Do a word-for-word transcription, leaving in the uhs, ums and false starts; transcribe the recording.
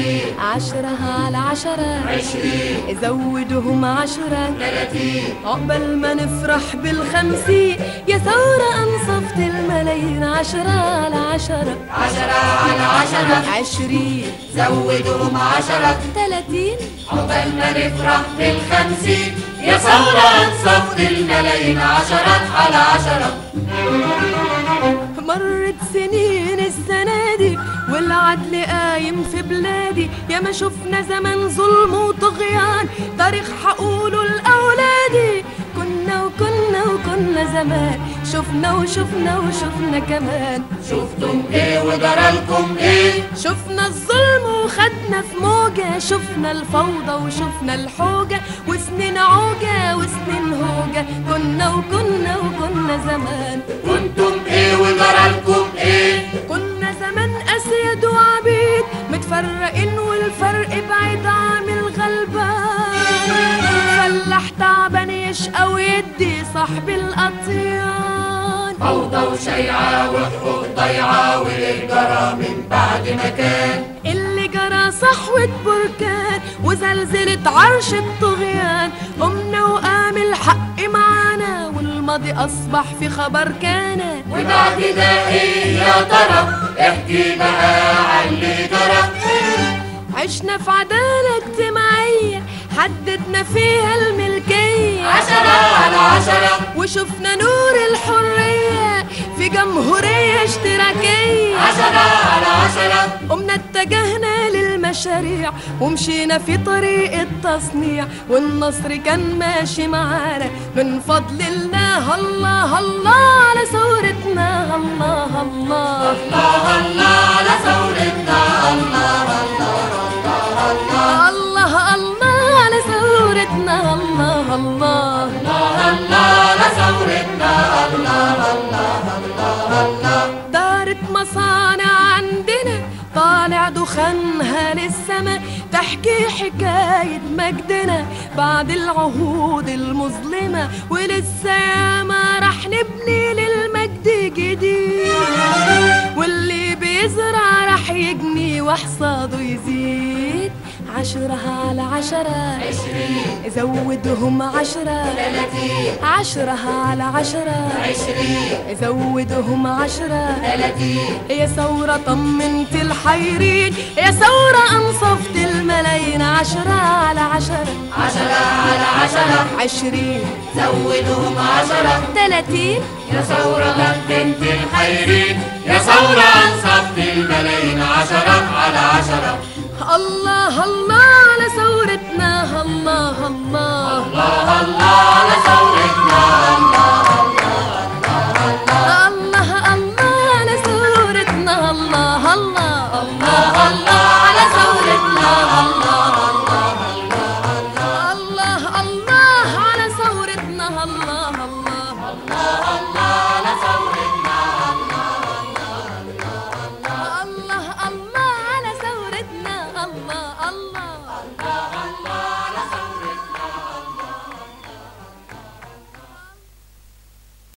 تلاتين. عشرة على عشرة عشرين. زودهم عشرة تلاتين. عقبال ما نفرح بالخمسين يا ثورة أنصفت الملايين. عشرة على عشرة عشرة على عشرة عشرين زودهم عشرة. تلاتين عقبال ما نفرح بالخمسين يا ثورة أنصفت الملايين. عشرة على عشرة. مرت سنين السنة دي والعدل قايم في بلادي. يا ما شفنا زمن ظلم وطغيان تاريخ حقوله لأولادي. كنا وكنا وكنا زمان شفنا وشفنا وشفنا كمان. شفتم ايه وجرالكم ايه؟ شفنا الظلم وخدنا في موجة. شفنا الفوضى وشفنا الحوجة وسنين عوجة وسنين هوجة. كنا وكنا وكنا زمان. كنتم ايه وجرالكم ايه؟ كنا زمان أسياد وعبيد متفرقين والفرق بعيد عامل غلبان. فلاح تعبان يشقى ويدي صاحب القطيان. فوضى وشيعة وحقوق ضيعة واللي جرى من بعد ما كان. اللي جرى صحوة بركان وزلزلة عرش الطغيان. قمنا وقام الحق معانا والماضي أصبح في خبر كان. وبعد ده ايه يا ترى؟ احكي بقى عن اللي جرى. عشنا في عدالة اجتماعية حددنا فيها الملكية. عشرة على عشرة وشفنا نور الحرية في جمهورية اشتراكية. عشرة على عشرة قمنا اتجهنا للمشاريع ومشينا في طريق التصنيع. والنصر كان ماشي معانا من فضل الله. الله الله على ثورتنا. الله الله الله الله على ثورتنا. الله الله الله الله الله على ثورتنا. الله الله الله الله على ثورتنا. الله الله الله الله. دارت مصانع عندنا طالع دخانها للسما. تحكي حكاية مجدنا بعد العهود المظلمة. ولسه ياما رح نبني للمجد جديد. واللي بيزرع رح يجني وحصاده يزيد. عشرة على عشرة عشرين. زودهم عشرة. تلاتين. عشرة على عشرة عشرين. زودهم عشرة. تلاتين. يا ثورة طمنت الحيرين. يا ثورة أنصفت الملايين. عشرة على عشرة عشرة على عشرة عشرين زودهم عشرة. تلاتين. يا ثورة طمنت الحيرين. يا ثورة أنصفت الملايين. عشرة على عشرة.